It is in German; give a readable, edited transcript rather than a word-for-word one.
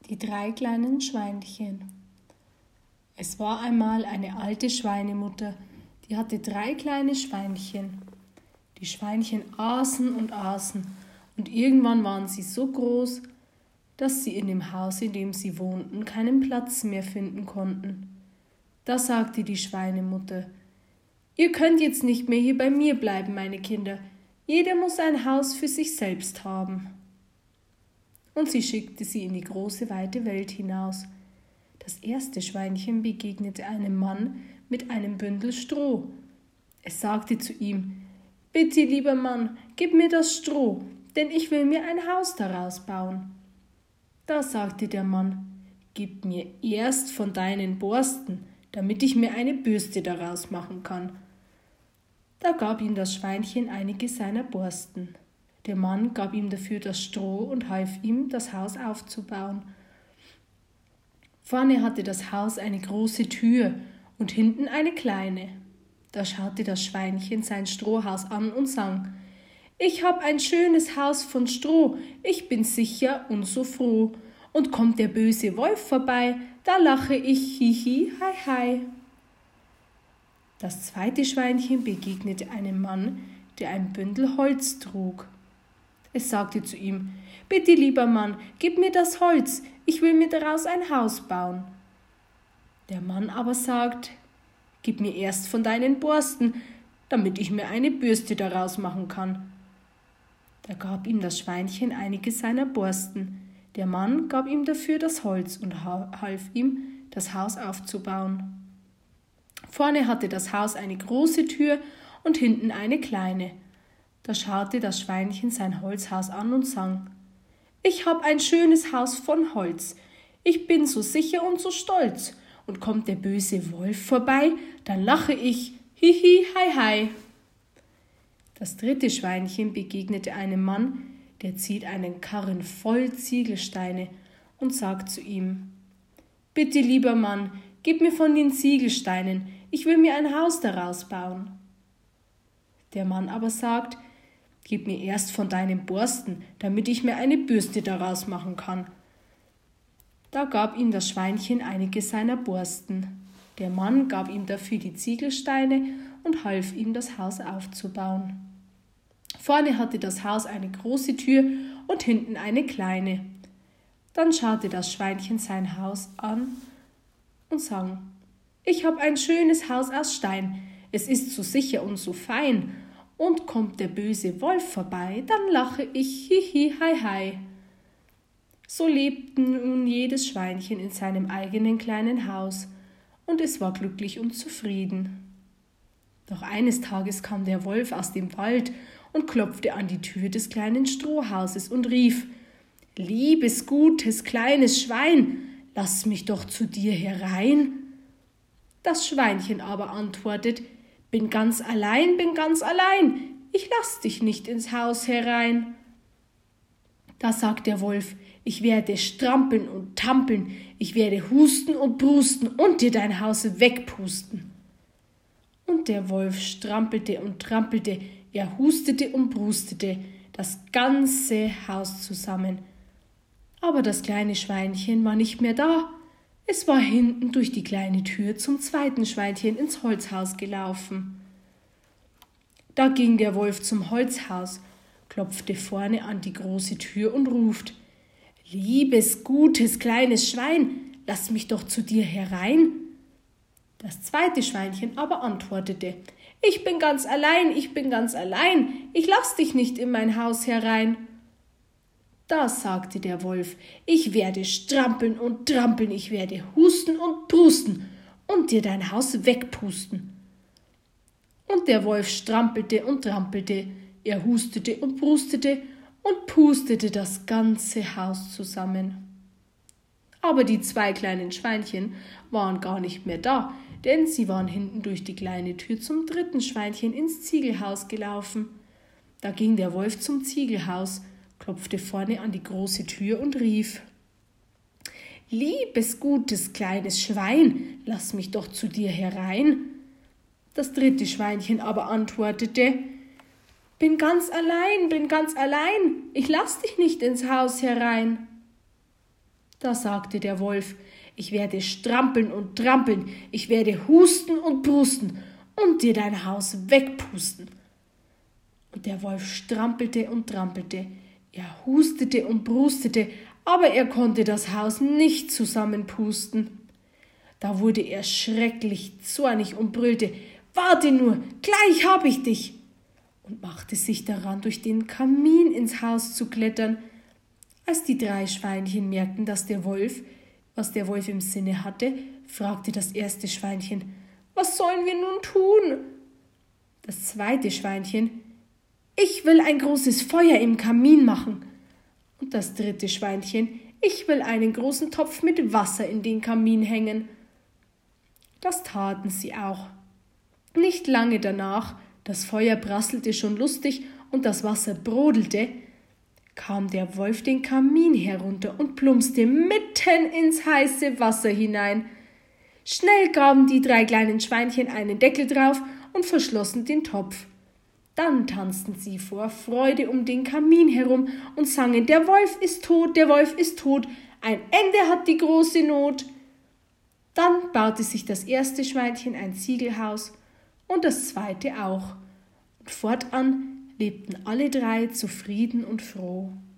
Die 3 kleinen Schweinchen. Es war einmal eine alte Schweinemutter, die hatte 3 kleine Schweinchen. Die Schweinchen aßen und irgendwann waren sie so groß, dass sie in dem Haus, in dem sie wohnten, keinen Platz mehr finden konnten. Da sagte die Schweinemutter: Ihr könnt jetzt nicht mehr hier bei mir bleiben, meine Kinder. Jeder muss ein Haus für sich selbst haben. Und sie schickte sie in die große, weite Welt hinaus. Das erste Schweinchen begegnete einem Mann mit einem Bündel Stroh. Es sagte zu ihm: Bitte, lieber Mann, gib mir das Stroh, denn ich will mir ein Haus daraus bauen. Da sagte der Mann: Gib mir erst von deinen Borsten, damit ich mir eine Bürste daraus machen kann. Da gab ihm das Schweinchen einige seiner Borsten. Der Mann gab ihm dafür das Stroh und half ihm, das Haus aufzubauen. Vorne hatte das Haus eine große Tür und hinten eine kleine. Da schaute das Schweinchen sein Strohhaus an und sang: Ich hab ein schönes Haus von Stroh, ich bin sicher und so froh. Und kommt der böse Wolf vorbei, da lache ich, hihi, hei, hei. Das zweite Schweinchen begegnete einem Mann, der ein Bündel Holz trug. Es sagte zu ihm: Bitte, lieber Mann, gib mir das Holz, ich will mir daraus ein Haus bauen. Der Mann aber sagt: Gib mir erst von deinen Borsten, damit ich mir eine Bürste daraus machen kann. Da gab ihm das Schweinchen einige seiner Borsten. Der Mann gab ihm dafür das Holz und half ihm, das Haus aufzubauen. Vorne hatte das Haus eine große Tür und hinten eine kleine. Da schaute das Schweinchen sein Holzhaus an und sang: Ich hab ein schönes Haus von Holz, ich bin so sicher und so stolz. Und kommt der böse Wolf vorbei, dann lache ich, hihi, hei, hei. Das dritte Schweinchen begegnete einem Mann, der zieht einen Karren voll Ziegelsteine und sagt zu ihm: Bitte, lieber Mann, gib mir von den Ziegelsteinen, ich will mir ein Haus daraus bauen. Der Mann aber sagt: Gib mir erst von deinen Borsten, damit ich mir eine Bürste daraus machen kann. Da gab ihm das Schweinchen einige seiner Borsten. Der Mann gab ihm dafür die Ziegelsteine und half ihm, das Haus aufzubauen. Vorne hatte das Haus eine große Tür und hinten eine kleine. Dann schaute das Schweinchen sein Haus an und sang: Ich hab ein schönes Haus aus Stein, es ist so sicher und so fein. Und kommt der böse Wolf vorbei, dann lache ich, hihi, hei, hei. So lebte nun jedes Schweinchen in seinem eigenen kleinen Haus, und es war glücklich und zufrieden. Doch eines Tages kam der Wolf aus dem Wald und klopfte an die Tür des kleinen Strohhauses und rief: Liebes, gutes, kleines Schwein, lass mich doch zu dir herein. Das Schweinchen aber antwortet: Bin ganz allein, ich lass dich nicht ins Haus herein. Da sagt der Wolf: Ich werde strampeln und tampeln, ich werde husten und prusten und dir dein Haus wegpusten. Und der Wolf strampelte und trampelte, er hustete und prustete, das ganze Haus zusammen. Aber das kleine Schweinchen war nicht mehr da. Es war hinten durch die kleine Tür zum zweiten Schweinchen ins Holzhaus gelaufen. Da ging der Wolf zum Holzhaus, klopfte vorne an die große Tür und ruft: Liebes, gutes, kleines Schwein, lass mich doch zu dir herein. Das zweite Schweinchen aber antwortete: Ich bin ganz allein, ich lass dich nicht in mein Haus herein. Da sagte der Wolf: Ich werde strampeln und trampeln, ich werde husten und prusten und dir dein Haus wegpusten. Und der Wolf strampelte und trampelte, er hustete und prustete und pustete das ganze Haus zusammen. Aber die 2 kleinen Schweinchen waren gar nicht mehr da, denn sie waren hinten durch die kleine Tür zum dritten Schweinchen ins Ziegelhaus gelaufen. Da ging der Wolf zum Ziegelhaus, klopfte vorne an die große Tür und rief: Liebes, gutes, kleines Schwein, lass mich doch zu dir herein. Das dritte Schweinchen aber antwortete: Bin ganz allein, ich lass dich nicht ins Haus herein. Da sagte der Wolf: Ich werde strampeln und trampeln, ich werde husten und prusten und dir dein Haus wegpusten. Und der Wolf strampelte und trampelte, er hustete und prustete, aber er konnte das Haus nicht zusammenpusten. Da wurde er schrecklich zornig und brüllte: Warte nur, gleich hab ich dich! Und machte sich daran, durch den Kamin ins Haus zu klettern. Als die 3 Schweinchen merkten, was der Wolf im Sinne hatte, fragte das erste Schweinchen: Was sollen wir nun tun? Das zweite Schweinchen: Ich will ein großes Feuer im Kamin machen. Und das dritte Schweinchen: Ich will einen großen Topf mit Wasser in den Kamin hängen. Das taten sie auch. Nicht lange danach, das Feuer prasselte schon lustig und das Wasser brodelte, kam der Wolf den Kamin herunter und plumpste mitten ins heiße Wasser hinein. Schnell gaben die 3 kleinen Schweinchen einen Deckel drauf und verschlossen den Topf. Dann tanzten sie vor Freude um den Kamin herum und sangen: Der Wolf ist tot, der Wolf ist tot, ein Ende hat die große Not. Dann baute sich das erste Schweinchen ein Ziegelhaus und das zweite auch. Und fortan lebten alle 3 zufrieden und froh.